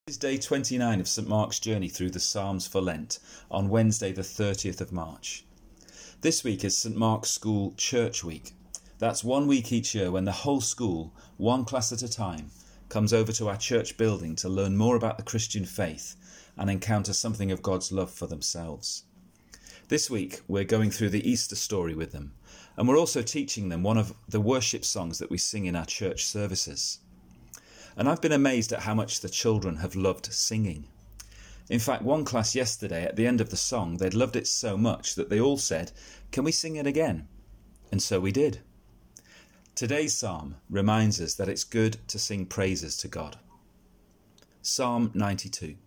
This is day 29 of St Mark's journey through the Psalms for Lent on Wednesday the 30th of March. This week is St Mark's School Church Week. That's 1 week each year when the whole school, one class at a time, comes over to our church building to learn more about the Christian faith and encounter something of God's love for themselves. This week we're going through the Easter story with them, and we're also teaching them one of the worship songs that we sing in our church services. And I've been amazed at how much the children have loved singing. In fact, one class yesterday, at the end of the song, they'd loved it so much that they all said, "Can we sing it again?" And so we did. Today's psalm reminds us that it's good to sing praises to God. Psalm 92.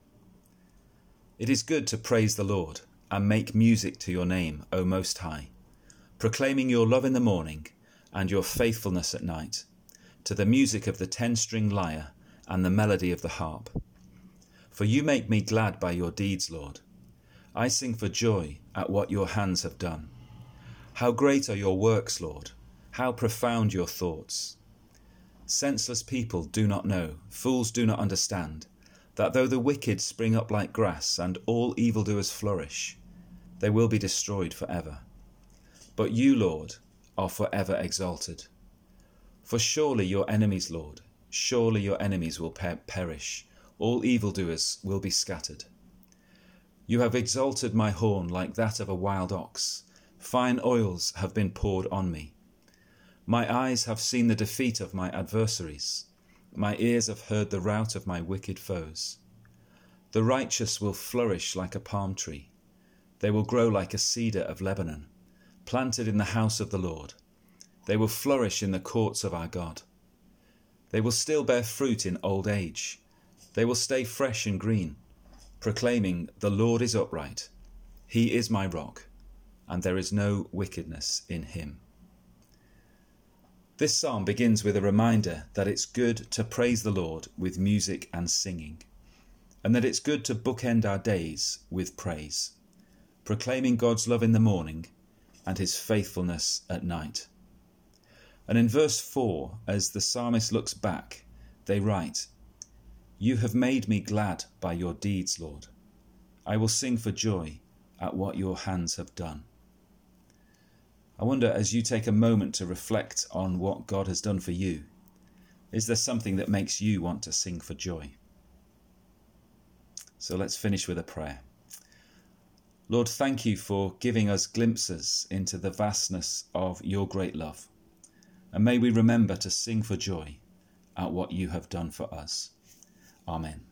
It is good to praise the Lord and make music to your name, O Most High, proclaiming your love in the morning and your faithfulness at night, to the music of the 10-string lyre and the melody of the harp. For you make me glad by your deeds, Lord. I sing for joy at what your hands have done. How great are your works, Lord! How profound your thoughts! Senseless people do not know, fools do not understand, that though the wicked spring up like grass and all evildoers flourish, they will be destroyed forever. But you, Lord, are forever exalted. For surely your enemies, Lord, surely your enemies will perish. All evildoers will be scattered. You have exalted my horn like that of a wild ox. Fine oils have been poured on me. My eyes have seen the defeat of my adversaries. My ears have heard the rout of my wicked foes. The righteous will flourish like a palm tree. They will grow like a cedar of Lebanon, planted in the house of the Lord. They will flourish in the courts of our God. They will still bear fruit in old age. They will stay fresh and green, proclaiming, "The Lord is upright. He is my rock, and there is no wickedness in him." This psalm begins with a reminder that it's good to praise the Lord with music and singing, and that it's good to bookend our days with praise, proclaiming God's love in the morning and his faithfulness at night. And in verse 4, as the psalmist looks back, they write, "You have made me glad by your deeds, Lord. I will sing for joy at what your hands have done." I wonder, as you take a moment to reflect on what God has done for you, is there something that makes you want to sing for joy? So let's finish with a prayer. Lord, thank you for giving us glimpses into the vastness of your great love. And may we remember to sing for joy at what you have done for us. Amen.